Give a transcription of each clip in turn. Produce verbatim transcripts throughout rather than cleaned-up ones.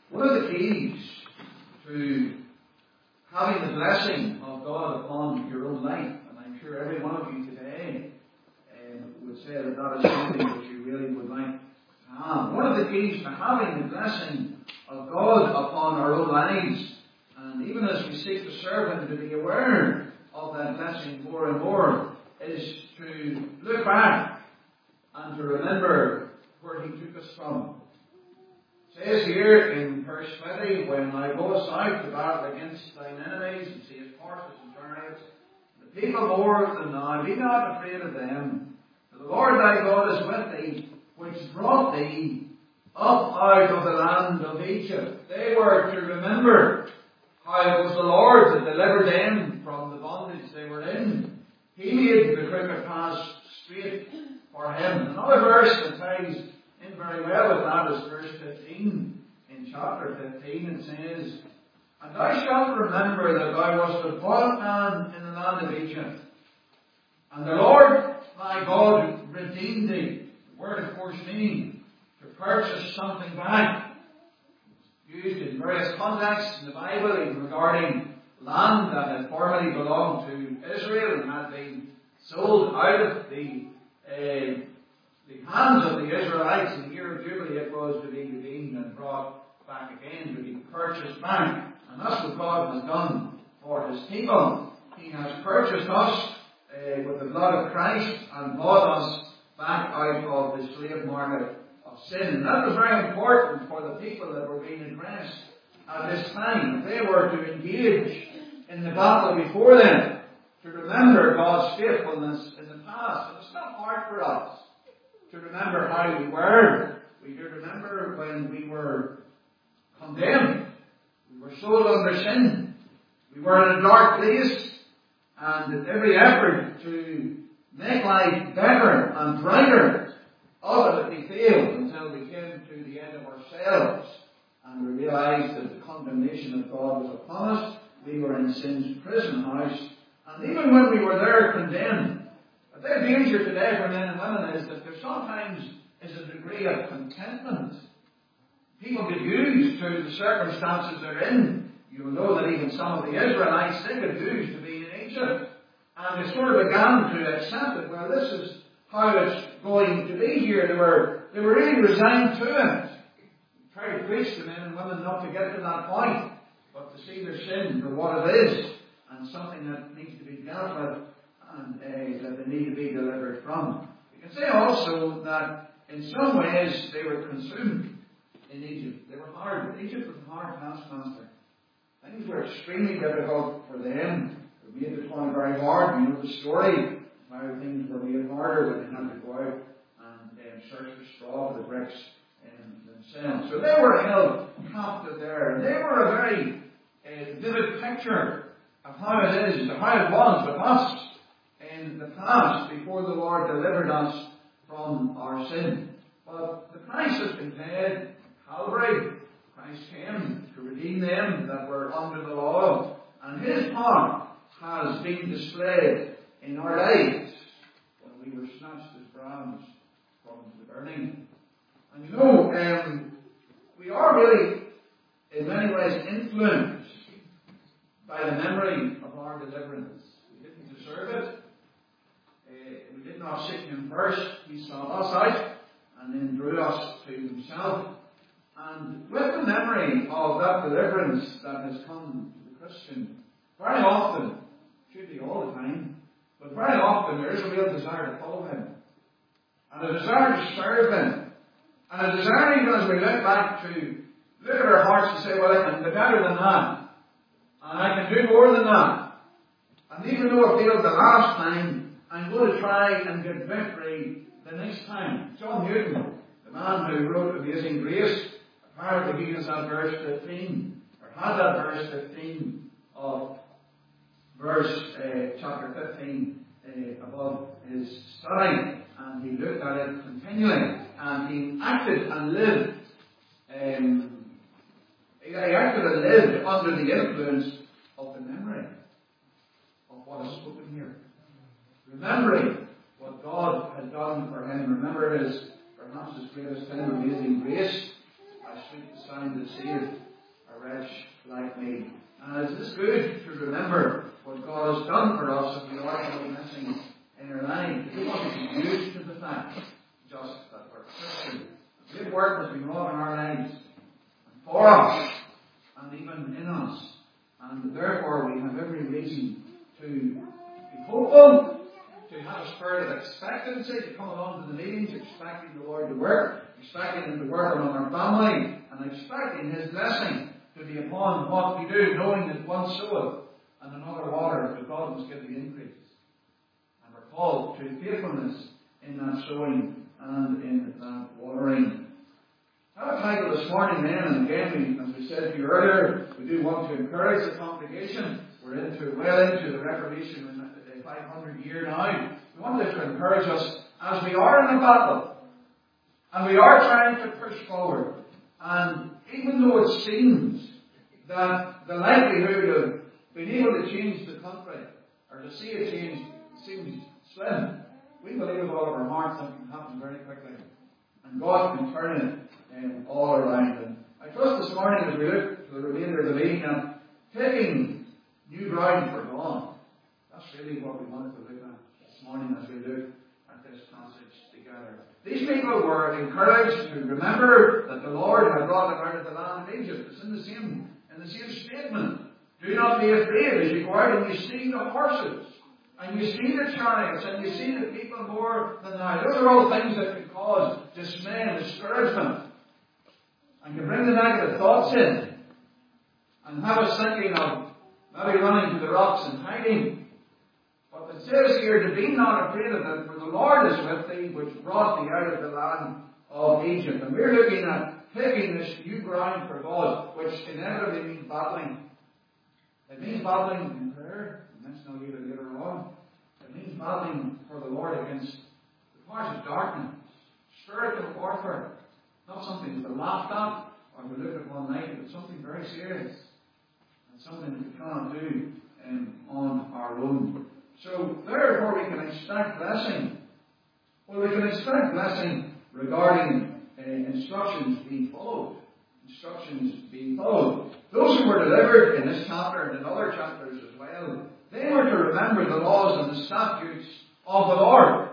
One of the keys to having the blessing of God upon your own life, and I'm sure every one of you today um, would say that that is something that you really would like to have. One of the keys to having the blessing of God upon our own lives, and even as we seek to serve Him, to be aware of that blessing more and more, is to look back and to remember where He took us from. It says here in verse twenty, when I go aside to battle against thine enemies, and see his horses and chariots, the people more than thou, be not afraid of them. For the Lord thy God is with thee, which brought thee up out of the land of Egypt. They were to remember how it was the Lord that delivered them from the bondage they were in. He made the crooked paths straight for him. Another verse that ties in very well with that is verse fifteen. In chapter fifteen it says, And thou shalt remember that thou wast a bondman in the land of Egypt, and the Lord thy God redeemed thee. The word, of course, meaning to purchase something back. Used in various contexts in the Bible, even regarding land that had formerly belonged to Israel and had been sold out of the uh, the hands of the Israelites in the year of Jubilee. It was to be redeemed and brought back again, to be purchased back. And that's what God has done for His people. He has purchased us uh, with the blood of Christ and bought us back out of the slave market of sin. And that was very important for the people that were being addressed at this time. They were to engage in the battle before them, to remember God's faithfulness in the past. And it's not hard for us to remember how we were. We do remember when we were condemned. We were sold under sin. We were in a dark place. And at every effort to make life better and brighter ultimately failed until we came to the end of ourselves and we realized that the condemnation of God was upon us. We were in sin's prison house. And even when we were there condemned, a big danger today for men and women is that there sometimes is a degree of contentment. People get used to the circumstances they're in. You will know that even some of the Israelites, they got used to being in Egypt. And they sort of began to accept it. Well, this is how it's going to be here. They were, they were really resigned to it. Try to preach to men and women not to get to that point, but to see their sin for what it is, and something that needs to be dealt with, and uh, that they need to be delivered from. We can say also that in some ways they were consumed in Egypt. They were hard. Egypt was a hard taskmaster. Things were extremely difficult for them. They made the time very hard. You know the story. How things were made harder when they had to go out and um, search for straw for the bricks um, themselves. So they were held captive there. And they were a very uh, vivid picture of how it is, of how it was with us in the past before the Lord delivered us from our sin. But the price has been paid. Calvary. Christ came to redeem them that were under the law, and His power has been displayed in our lives when we were snatched as brands from the burning. And you know, um, we are really in many ways influenced by the memory of our deliverance. We didn't deserve it. Uh, we did not seek Him first. He sought us out and then drew us to Himself. And with the memory of that deliverance that has come to the Christian, very often, should be all the time, but very often there is a real desire to follow Him. And a desire to serve Him. And a desire, even as we look back, to look at our hearts and say, well, I can do better than that. And I can do more than that. And even though I failed the last time, I'm going to try and get victory the next time. John Newton, the man who wrote Amazing Grace, apparently he has that verse fifteen, or had that verse fifteen of verse uh, chapter fifteen uh, above his study, and he looked at it continually, and he acted and lived. Um, he acted and lived under the influence of the memory of what is spoken here. Remembering what God had done for him. Remember his, perhaps his greatest hymn, Amazing Grace. I sweet the trying to save a wretch like me. And it is good to remember what God has done for us if we are still missing in our lives. We want to be used to the fact just that we're Christian. Good work has been wrought in our lives, and for us, and even in us. And therefore we have every reason to be hopeful, to have a spirit of expectancy, to come along to the meetings, expecting the Lord to work, expecting Him to work among our family, and expecting His blessing to be upon what we do, knowing that one soweth and another water, but God must give the increase. And we're called to faithfulness in that sowing and in that watering. Our title this morning then, and again, we, as we said to you earlier, we do want to encourage the congregation. We're into well into the Reformation in the five hundred year now. We want this to encourage us as we are in a battle, and we are trying to push forward. And even though it seems that the likelihood of being able to change the country, or to see it change, seems slim, we believe with all of our hearts that can happen very quickly. And God can turn it um, all around. And I trust this morning as we look to the remainder of the meeting at taking new ground for God. That's really what we wanted to look at this morning as we look at this passage together. These people were encouraged to remember that the Lord had brought them out of the land of Egypt. It's in the same, in the same statement. Do not be afraid as you go out and you see the horses, and you see the chariots, and you see the people more than now. Those are all things that can cause dismay and discouragement, and can bring the negative thoughts in, and have us thinking of maybe running to the rocks and hiding. But it says here, to be not afraid of them, for the Lord is with thee, which brought thee out of the land of Egypt. And we're looking at taking this new ground for God, which inevitably means battling. It means battling in prayer. We mentioned a little later on. It means battling for the Lord against the powers of darkness, spiritual warfare. Not something to be laughed at or to look at one night, but something very serious. And something that we cannot do um, on our own. So, therefore, we can expect blessing. Well, we can expect blessing regarding uh, instructions being followed. Instructions being followed. Those who were delivered in this chapter and in other chapters as well, they were to remember the laws and the statutes of the Lord.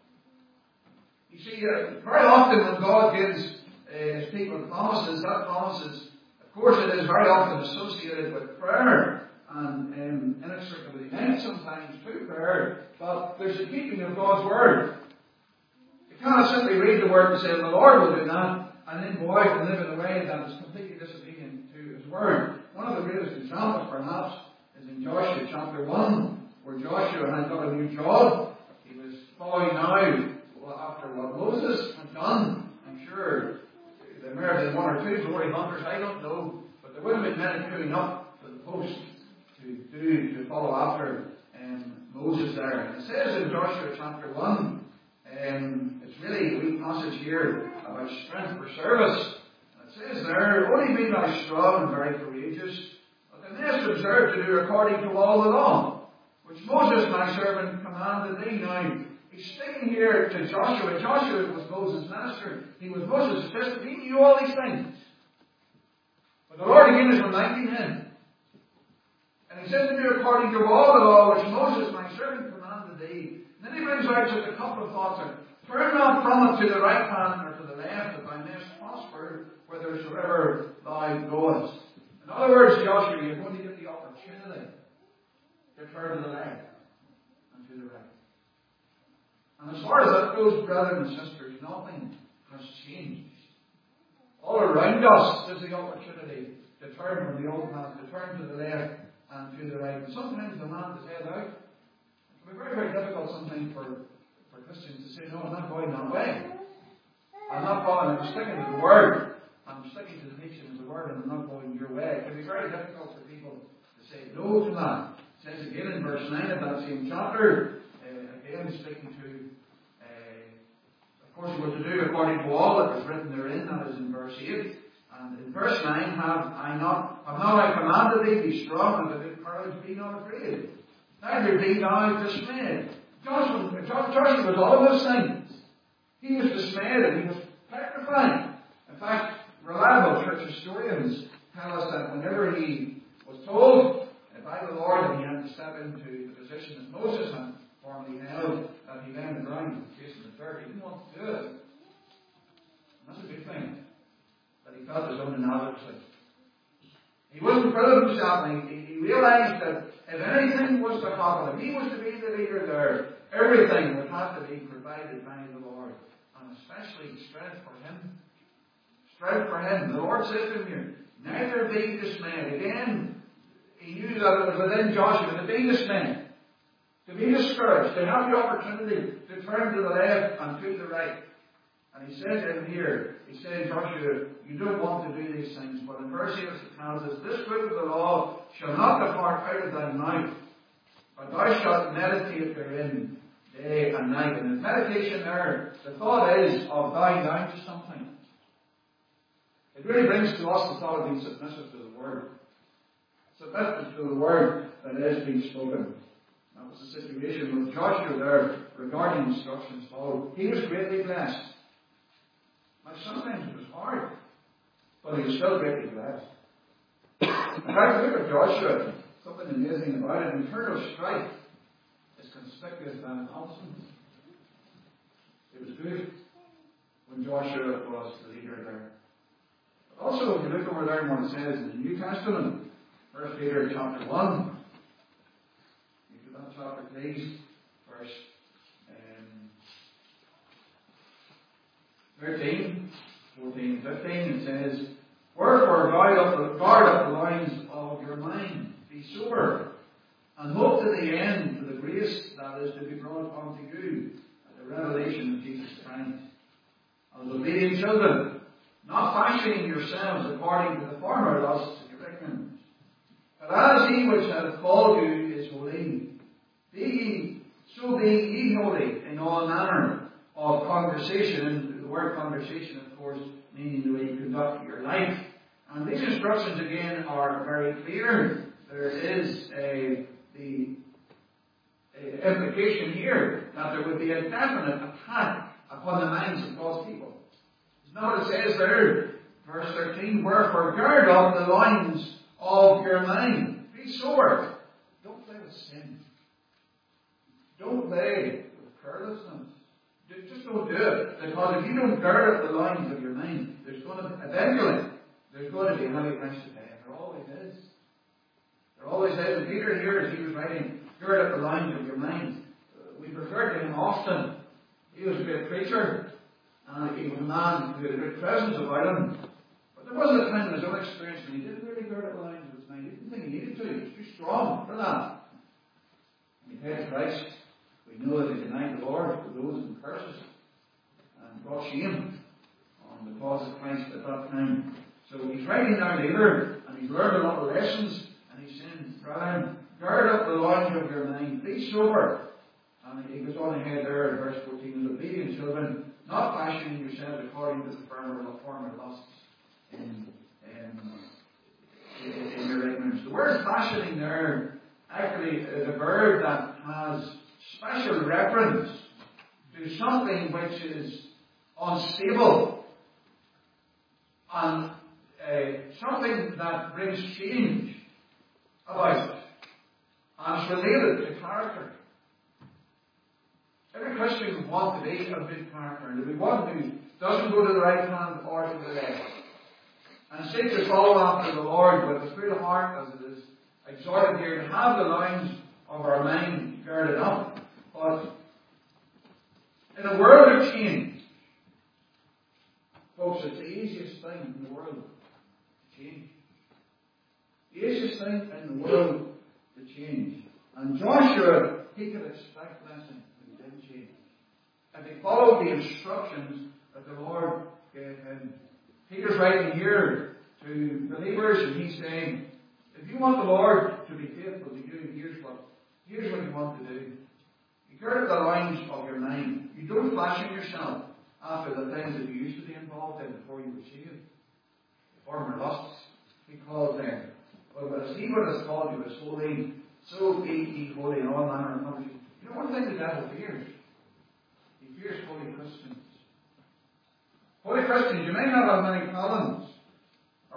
You see, uh, very often when God gives uh, His people promises, that promises, of course, it is very often associated with prayer, and um, inextricably linked sometimes to prayer, but there's a keeping of God's Word. You cannot simply read the Word and say, the Lord will do that, and then go out and live in a way that is completely disobedient to His Word. One of the greatest examples, perhaps, is in Joshua chapter one, where Joshua had got a new job. He was following now after what Moses had done. I'm sure there may have been one or two glory hunters, I don't know, but there would have been many queuing up for the post to do, to follow after um, Moses there. And it says in Joshua chapter one, um, it's really a wee passage here about strength for service. And it says there, only be thou strong and very courageous, but thou mayest observe to do according to all the law, which Moses my servant commanded thee. Now, he's speaking here to Joshua. Joshua was Moses' minister. He was Moses' assistant. He knew all these things. But the Lord again is reminding him. And he says to do according to all the law which Moses my servant commanded thee. And then he brings out just a couple of thoughts. Turn not from it to the right hand or to the left, that thou mayest prosper whithersoever thou goest. In other words, Joshua, you're going to get the opportunity to turn to the left and to the right. And as far as that goes, brothers and sisters, nothing has changed. All around us is the opportunity to turn from the old path, to turn to the left and to the right. And sometimes the man is head out. It can be very, very difficult sometimes for, for Christians to say, no, I'm not going that way. I'm not going, I'm sticking to the Word. I'm sticking to the teaching of the Word, and I'm not going your way. It can be very difficult for people to say no to that. It says again in verse nine of that same chapter, uh, again speaking to, uh, of course, what to do according to all that was written therein, that is in verse eight. And in verse nine, have I not, have not I commanded thee, be strong and of good courage, be not afraid. Neither be thou dismayed. Joshua, Joshua was all of those things. He was dismayed and he was petrified. In fact, reliable which historians tell us that whenever he was told by the Lord that he had to step into the position that Moses had formerly held, that he lay on the ground facing the dirt, he didn't want to do it. And that's a good thing, that he felt his own inadequacy. He wasn't proud of himself, and he, he realized that if anything was to happen, if he was to be the leader there, everything would have to be provided by the Lord, and especially strength for him. Strength for him. The Lord said to him here, neither be dismayed. Again, he knew that it was within Joshua to be dismayed, to be discouraged, to have the opportunity to turn to the left and to the right. And he said to him here, he said, Joshua, you don't want to do these things, but in verse eight it tells us, this book of the law shall not depart out of thy mouth, but thou shalt meditate therein day and night. And in meditation there, the thought is of bowing down to something. It really brings to us the thought of being submissive to the Word. Submissive to the Word that is being spoken. That was the situation with Joshua there regarding instructions followed. He was greatly blessed. Now sometimes it was hard, but he was still greatly blessed. In fact, look at Joshua. Something amazing about it. Internal strife is conspicuous than absence. It was good when Joshua was the leader there. But also, if you look over there and what it says in the New Testament, First Peter chapter one. You do that chapter, please. Verse um, thirteen, fourteen, fifteen. It says, wherefore guard up, the, guard up the loins of your mind. Be sober, and hope to the end for the grace that is to be brought unto you at the revelation of Jesus Christ. As obedient children, not fashioning yourselves according to the former lusts of your ignorance. But as he which hath called you is holy, be ye, so be ye holy in all manner of conversation. And the word conversation, of course, meaning the way you conduct your life. And these instructions, again, are very clear. There is a, the a implication here that there would be a definite attack upon the minds of God's people. Isn't that what it says there? Verse thirteen, wherefore gird up the loins of your mind. Be sober. Don't play with sin. Don't play with carelessness. Just don't do it. Because if you don't gird up the loins of your mind, there's going to eventually there's going to be a heavy price to pay. There always is. There always is. And Peter here, as he was writing, gird up the loins of your mind. Uh, we refer to him often. He was a great preacher, and he was a man who had a great presence about him. But there wasn't a time in his own experience when he didn't really gird up the loins of his mind. He didn't think he needed to. He was too strong for that. When he paid Christ, we know that he denied the Lord for those in curses and brought shame on the cause of Christ at that time. So he's writing down later, and he's learned a lot of lessons, and he's saying, brethren, gird up the loins of your mind, be sober. And he goes on ahead there in verse fourteen, as obedient children, not fashioning yourselves according to the former, former lusts in, in, in your ignorance. The word fashioning there actually is a verb that has special reference to something which is unstable and uh, something that brings change about it, and it's related to character. Every Christian would want to be a good character, and to be one who doesn't go to the right hand or to the left, and seek to follow after the Lord with a full heart, as it is exhorted here, to have the loins of our mind girded up. But in a world of change, folks, it's the easiest thing in the world to change. The easiest thing in the world to change. And Joshua, he could expect blessing, but he didn't change. And he followed the instructions that the Lord gave him. Peter's writing here to believers, and he's saying, if you want the Lord to be faithful to you, here's what, here's what you want to do. You gird up the loins of your mind. You don't fashion yourself after the things that you used to be involved in before you were saved. The former lusts, he called them. But as he would have called you as holy, so be ye holy in all manner of conversation. You know one thing the devil fears? He fears holy Christians. Holy Christians, you may not have many talents,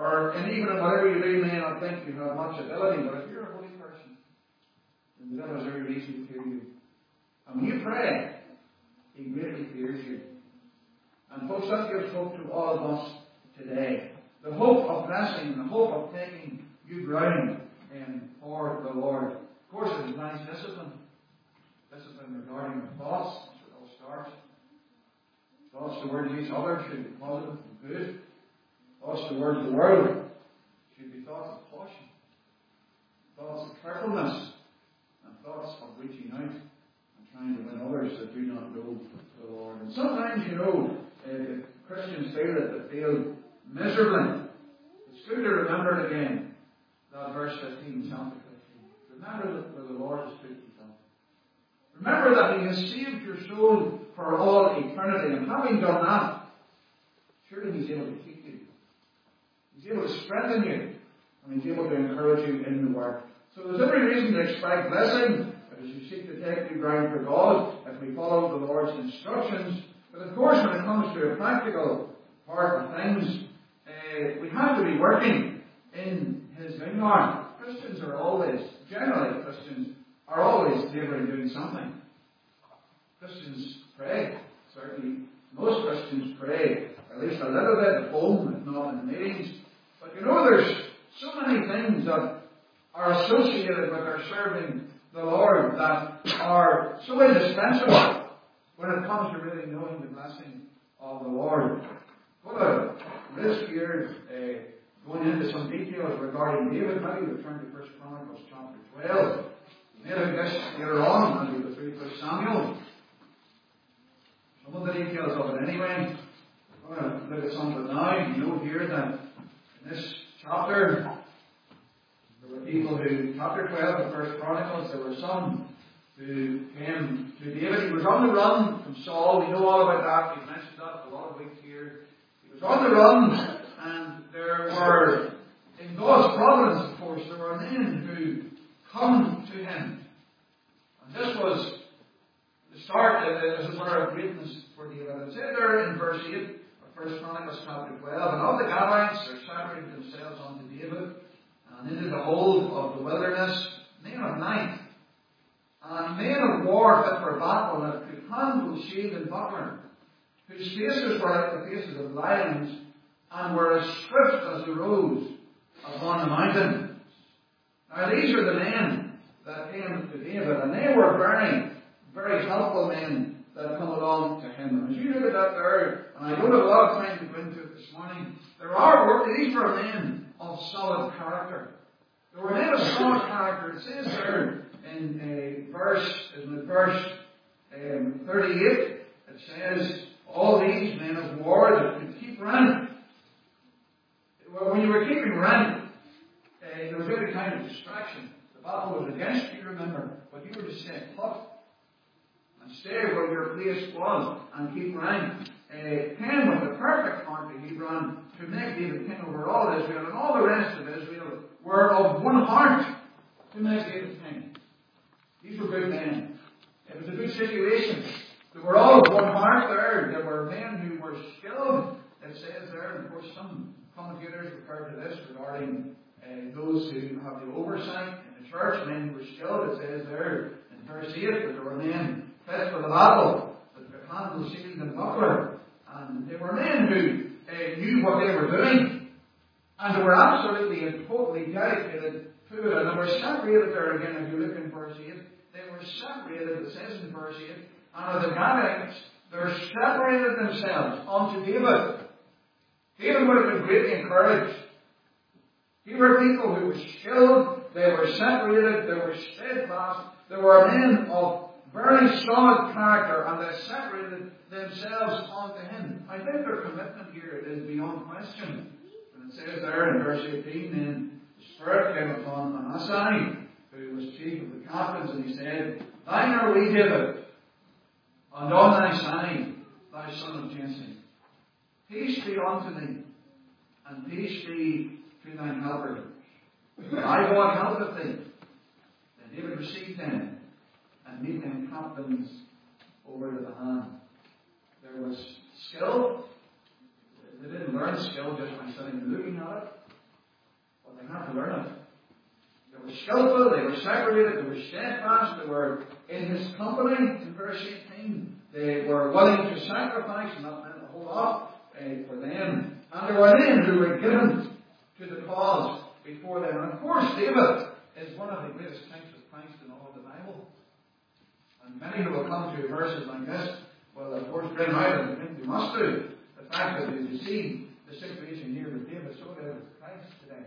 whatever you do may not think you have much ability, but if you're a holy person, then the devil has every reason to fear you. And when you pray, he greatly fears you. And folks, that gives hope to all of us today. The hope of blessing, the hope of taking you ground um, for the Lord. Of course, it implies discipline. Discipline regarding the thoughts. That's where it all starts. Thoughts towards each other should be positive and good. Thoughts towards the world should be thoughts of caution. Thoughts of carefulness. And thoughts of reaching out and trying to win others that do not know the Lord. And sometimes, you know, uh, Christians feel that they feel miserably. It's good to remember again that verse fifteen, chapter fifteen. Remember that where the Lord has put you from. Remember that He has saved your soul for all eternity. And having done that, surely He's able to keep you. He's able to strengthen you. And He's able to encourage you in the work. So there's every reason to expect blessing as you seek to take new ground for God, if we follow the Lord's instructions. But of course, when it comes to a practical part of things, uh, we have to be working in His vineyard. Christians are always, generally Christians, are always labouring doing something. Christians pray. Certainly, most Christians pray at least a little bit at home, if not in meetings. But you know, there's so many things that are associated with our serving the Lord that are so indispensable when it comes to really knowing the blessing of the Lord. What a risk here, uh, going into some details regarding David. Maybe we turn to First Chronicles chapter twelve. Maybe this later on, as we go through First Samuel. Some of the details of it anyway. I'm going to look at some of it now. You know here that in this chapter, there were people who, chapter twelve of First Chronicles, there were some who came to David. He was on the run from Saul. We know all about that. We've mentioned that a lot of weeks here. He was on the run, and there were, in God's providence, of course, there were men who come to him. And this was the start, as it were, of greatness for David. It said there in verse eight of First Chronicles chapter twelve, and all the Gadites are separated themselves unto David, and into the hold of the wilderness, men of night, and men of war fit for battle, that could handle shield and buckler, whose faces were like the faces of lions, and were as swift as the roes upon the mountain. Now these are the men that came to David, and they were very, very helpful men that come along to him. And as you look at that there, and I don't have a lot of time to go into it this morning, there are, these were men of solid character. There were men of solid character. It says there in a verse, in the verse um, thirty-eight, it says, all these men of war that could keep rank. Well, when you were keeping rank, uh, there was every kind of distraction. The battle was against you, remember, but you were to stay put and stay where your place was and keep rank. Uh, came with the perfect heart to Hebron to make David king over all Israel, and all the rest of Israel were of one heart to make David king. These were good men. It was a good situation. They were all of one heart there. There were men who were skilled. It says there, and of course some commentators refer to this regarding uh, those who have the oversight in the church, men who were skilled. It says there in verse eight that there were men fit for the battle, that could handle shield and buckler. And they were men who uh, knew what they were doing. And they were absolutely and totally dedicated to it. And they were separated there again, if you look in verse eight. They were separated, it says in verse eight, and of the Gadites, they separated themselves unto David. David would have been greatly encouraged. They were people who were skilled, they were separated, they were steadfast, they were men of very solid character, and they separated themselves unto him. I think their commitment here is beyond question. And it says there in verse eighteen, then the Spirit came upon Manasseh, who was chief of the captains, and he said, thine are we, David, and on thy side, thy son of Jesse. Peace be unto thee, and peace be to thine helpers. I God helpeth thee. Then David received them, and made them captains over to the hand. There was skill. They didn't learn skill just by sitting and looking at it, but they skillful, they were separated, they were steadfast, they were in his company in verse eighteen. They were willing to sacrifice, and that meant a whole lot uh, for them. And there were men who were given to the cause before them. And of course, David is one of the greatest types of Christ in all of the Bible. And many who will come to verses like this will, of course, bring out, and I think they must do, the fact that as you see the situation here with David, so it is with Christ today.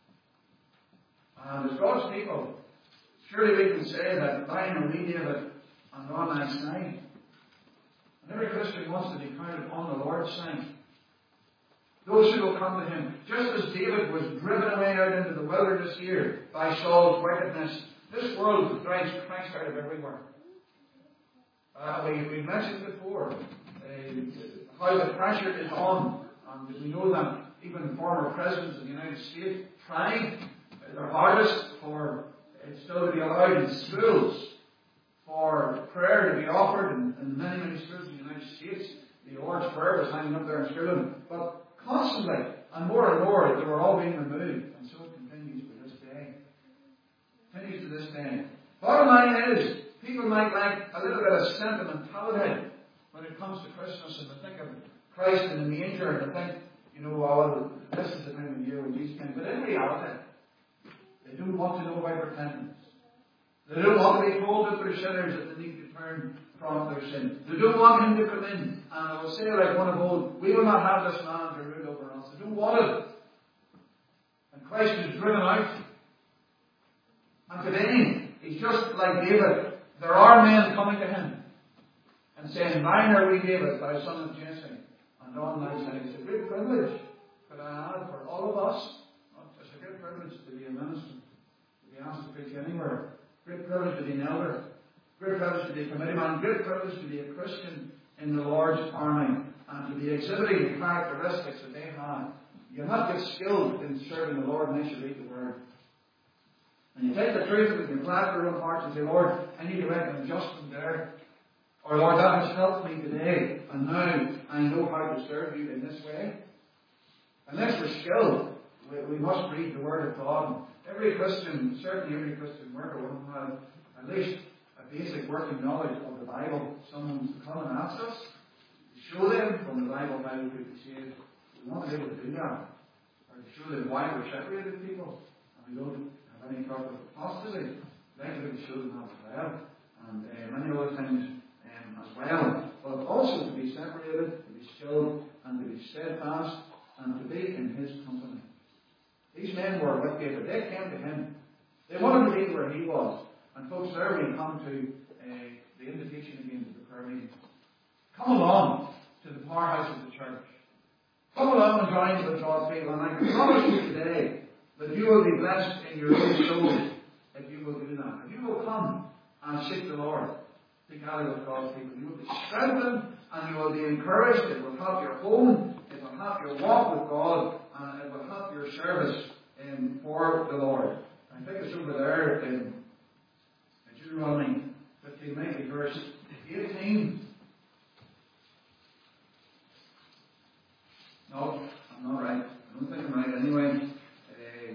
And as God's people, surely we can say that thine are we, David, and on thy side. And every Christian wants to be counted on the Lord's side. Those who will come to him, just as David was driven away out into the wilderness here by Saul's wickedness, this world drives Christ out of everywhere. Uh, we, we mentioned before uh, how the pressure is on, and we know that even former presidents of the United States try their hardest for it still to be allowed in schools, for prayer to be offered in, in many, many schools in the United States. The Lord's Prayer was hanging up there in schooling, but constantly, and more and more, they were all being removed, and so it continues to this day. Continues to this day. Bottom line is, people might like a little bit of sentimentality when it comes to Christmas, and they think of Christ in the manger, and they think, you know, well, this is the time of year when Jesus came. But in reality, they don't want to know about repentance. They don't want to be told that they're sinners, that they need to turn from their sin. They don't want him to come in, and I will say like one of old, we will not have this man to rule over us. They don't want it. And Christ is driven out. And today, he's just like David. There are men coming to him and saying, thine are we, David, thou son of Jesse, and on thy side. It's a great privilege, could I add, for all of us. It's a great privilege to be a minister, to be asked to preach anywhere. Great privilege to be an elder. Great privilege to be a committee man. Great privilege to be a Christian in the Lord's army, and to be exhibiting the characteristics that they have. You not get skilled in serving the Lord unless you read the Word. And you take the truth of it and you clap your own heart and say, Lord, I need to reckon just from there. Or Lord, that has helped me today, and now I know how to serve you in this way. Unless we're skilled, we, we must read the Word of God. Every Christian, certainly every Christian worker, will have at least a basic working knowledge of the Bible. Someone's to come and ask us, show them from the Bible how we could be saved. We want to be able to do that. Or to show them why we're separated people, and we don't have any talk of apostasy. Likely to show them that as well. And uh, many other things um, as well. But also to be separated, to be skilled, and to be steadfast, and to be in his company. These men were with David. They came to him. They wanted to be where he was. And folks, there we come to uh, the invitation again to the prayer meeting. Come along to the powerhouse of the church. Come along and join with God's people. And I can promise you today that you will be blessed in your own soul if you will do that. If you will come and seek the Lord together with God's people, you will be strengthened and you will be encouraged. It will help your home. It will help your walk with God. And it will help your service um, for the Lord. I think it's over there in Deuteronomy fifteen, maybe verse eighteen. No, I'm not right. I don't think I'm right anyway. Uh,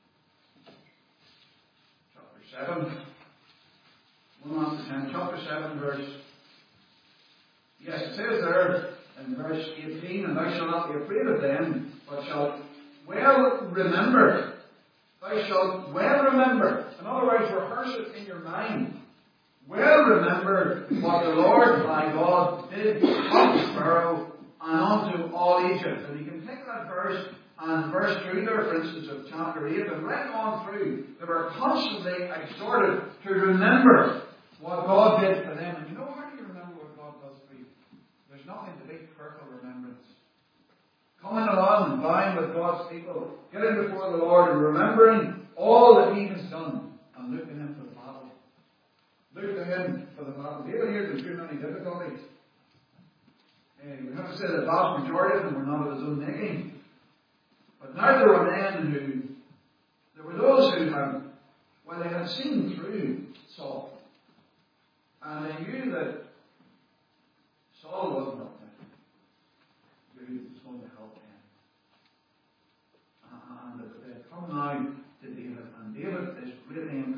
chapter seven. One after ten. Chapter seven, verse. Yes, it says there in verse eighteen, and thou shalt not be afraid of them, but shalt well remember. Thou shalt well remember. In other words, rehearse it in your mind. Well remember what the Lord thy God did unto Pharaoh and unto all Egypt. And you can take that verse and verse three there, for instance, of chapter eight, and right on through. They were constantly exhorted to remember what God did for them. And you know, how do you remember what God does for you? There's nothing to beat careful remembrance. Coming along and bowing with God's people, getting before the Lord and remembering all that he has done, and looking him for the battle. Look to him for the battle. David here there's too many difficulties. Uh, we have to say that the vast majority of them were not of his own making. But now there were men who, there were those who had, well, they had seen through Saul. And they knew that Saul wasn't up there. Who was going to help them. And that they had come now to David. And David is greatly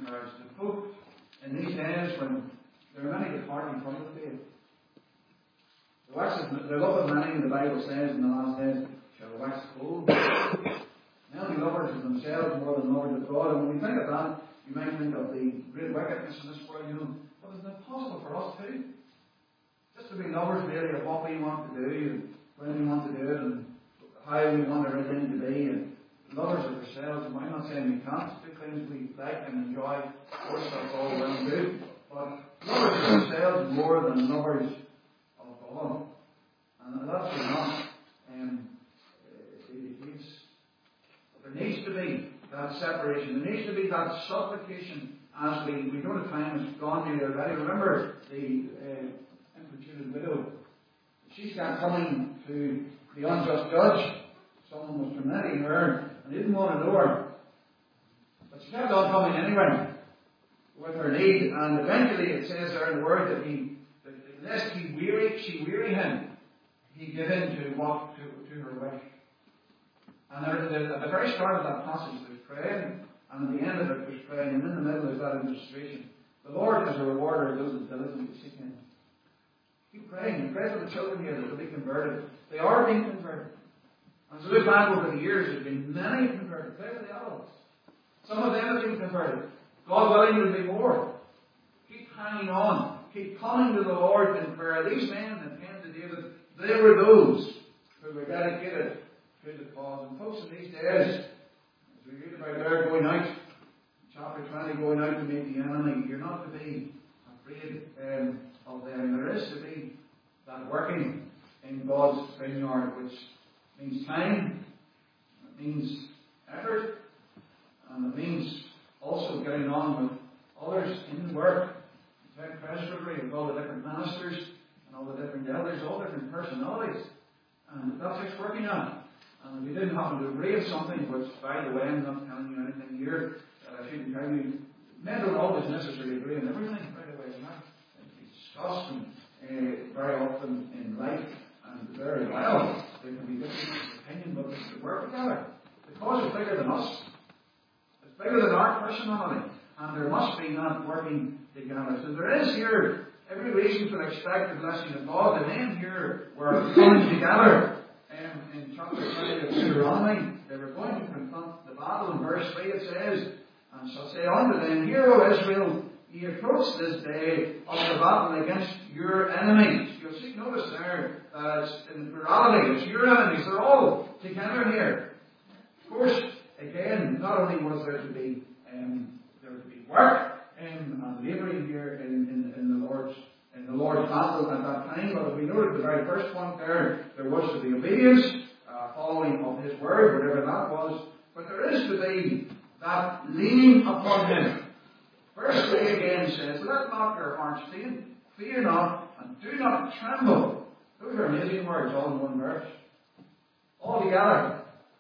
Bible says in the last days shall wax cold. Many lovers of themselves more than lovers of God. And when we think of that, you might think of the great wickedness in this world, you know. But isn't it possible for us too? Just to be lovers really of what we want to do, and when we want to do it, and how we want everything to be, and lovers of ourselves. And I'm not saying we can't do things we like and enjoy. Of course, that's all well and good. But lovers of ourselves more than lovers of God. And that's not. Um, it needs, there needs to be that separation. There needs to be that supplication as we, we know the time has gone nearly already. Remember the uh, importunate widow. She's got coming to the unjust judge. Someone was tormenting her and didn't want to know her. But she kept on coming anyway with her need. And eventually it says there in the word that he, that lest he weary, she weary him, he gave in to what to, to her wish. And there, the, at the very start of that passage there's praying, and at the end of it there's praying, and in the middle there's that illustration. The Lord is a rewarder of those that diligently seek Him. Keep praying. You pray for the children here that will be converted. They are being converted. And so look back over the years, there have been many converted. Pray for the adults. Some of them have been converted. God willing, there will be more. Keep hanging on. Keep coming to the Lord in prayer. These men that came to David, they were those who were dedicated to the cause. And folks, in these days, as we read about there going out, chapter twenty, going out to meet the enemy, you're not to be afraid um, of them. There is to be that working in God's vineyard, which means time, it means effort, and it means also getting on with others in work. Take presbytery with all the different ministers and all the different elders, all different personalities. And that takes working on. And if you didn't happen to agree with something, which, by the way, I'm not telling you anything here that I shouldn't tell you, men don't always necessarily agree on everything right away. It's discussed and, uh, very often in life, and very well. There can be different opinion, but we should work together. The cause is bigger than us. It's bigger than our personality. And there must be that working together. So there is here every reason to expect the blessing of God. The men here were coming together. Um, in chapter twenty of Deuteronomy, they were going to confront the battle. In verse three it says, and shall say unto them, Hear, O Israel, ye approach this day of the battle against your enemies. You'll see, notice there that it's in plurality, it's your enemies. They're all together here. Of course, again, not only was there to be um, there to be work um, and labouring here in, in, in the Lord's in the Lord's battle at that time, but as we noted the very first point there, there was to be obedience, uh, following of His word, whatever that was. But there is to be that leaning upon Him. Verse three again says, Let not your hearts faint, fear not, and do not tremble. Those are amazing words, all in one verse. All together.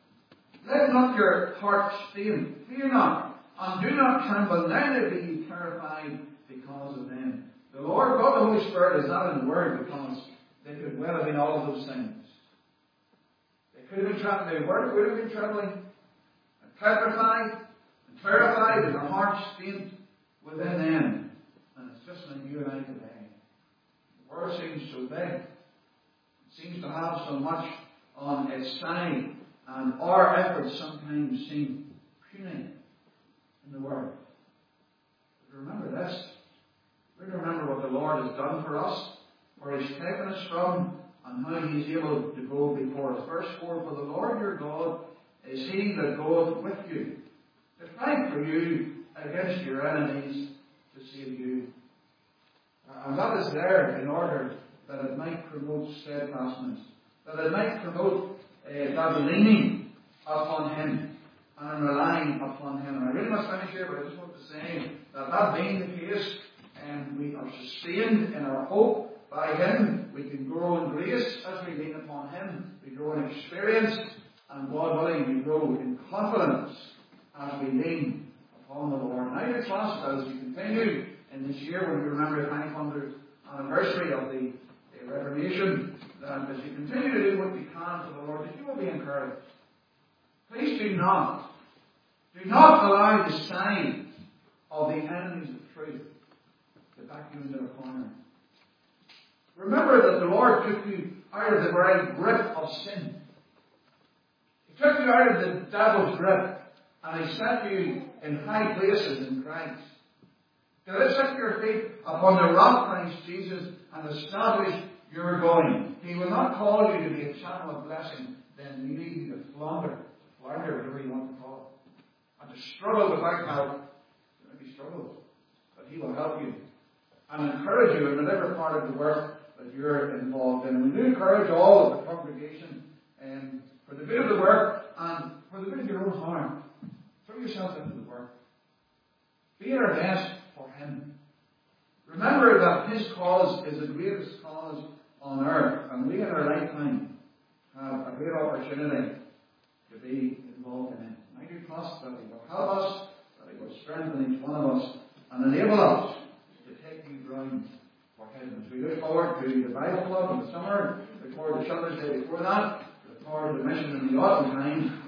Let not your hearts faint, fear not, and do not tremble, neither be ye terrified because of them. The Lord God, the Holy Spirit, is not in the Word because they could well have been all of those things. They could have been trembling, they would have been trembling, and petrified, and terrified, and their hearts faint within them. And it's just like you and I today. The world seems so big. It seems to have so much on its side. And our efforts sometimes seem puny in the world. But remember this. We remember what the Lord has done for us, where He's taken us from, and how He's able to go before us. Verse four, For the Lord your God is He that goeth with you, to fight for you against your enemies, to save you. And that is there in order that it might promote steadfastness, that it might promote uh, that leaning upon Him and relying upon Him. And I really must finish here, but I just want to say that that being the case, and we are sustained in our hope by Him. We can grow in grace as we lean upon Him. We grow in experience, and God willing, we grow in confidence as we lean upon the Lord. Now, your class, as you continue in this year, when we remember the five hundredth anniversary of the, the Reformation, that as you continue to do what you can for the Lord, that you will be encouraged. Please do not, do not allow the sign of the enemies of truth to back you into a corner. Remember that the Lord took you out of the very grip of sin. He took you out of the devil's grip, and He set you in high places in Christ. To lift up your feet upon the rock, Christ Jesus, and establish your going. He will not call you to be a channel of blessing, then you need to flounder, to flounder, whatever you want to call it, and to struggle without help. Maybe struggles, but He will help you and encourage you in whatever part of the work that you're involved in. We do encourage all of the congregation um, for the good of the work and for the good of your own heart. Throw yourself into the work. Be at our best for Him. Remember that His cause is the greatest cause on earth, and we in our lifetime have a great opportunity to be involved in it. I do trust that He will help us, that He will strengthen each one of us, and enable us to take new ground for Him. As we look forward to the Bible Club in the summer, look forward to Children's Day before that, look forward to the mission in the autumn time,